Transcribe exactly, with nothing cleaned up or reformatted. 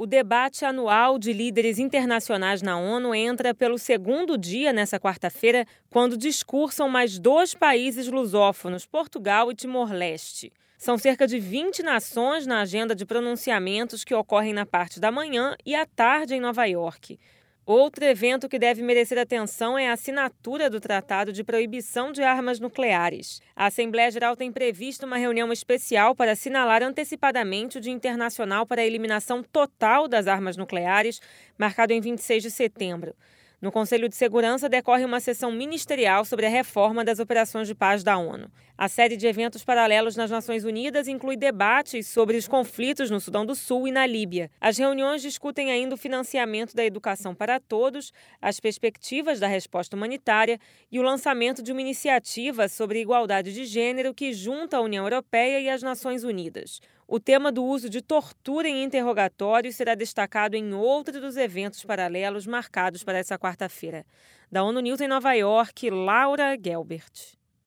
O debate anual de líderes internacionais na ONU entra pelo segundo dia nesta quarta-feira, quando discursam mais dois países lusófonos, Portugal e Timor-Leste. São cerca de vinte nações na agenda de pronunciamentos que ocorrem na parte da manhã e à tarde em Nova York. Outro evento que deve merecer atenção é a assinatura do Tratado de Proibição de Armas Nucleares. A Assembleia Geral tem previsto uma reunião especial para assinalar antecipadamente o Dia Internacional para a Eliminação Total das Armas Nucleares, marcado em vinte e seis de setembro. No Conselho de Segurança decorre uma sessão ministerial sobre a reforma das operações de paz da ONU. A série de eventos paralelos nas Nações Unidas inclui debates sobre os conflitos no Sudão do Sul e na Líbia. As reuniões discutem ainda o financiamento da educação para todos, as perspectivas da resposta humanitária e o lançamento de uma iniciativa sobre igualdade de gênero que junta a União Europeia e as Nações Unidas. O tema do uso de tortura em interrogatórios será destacado em outro dos eventos paralelos marcados para essa quarta-feira. Da ONU News em Nova York, Laura Gelbert.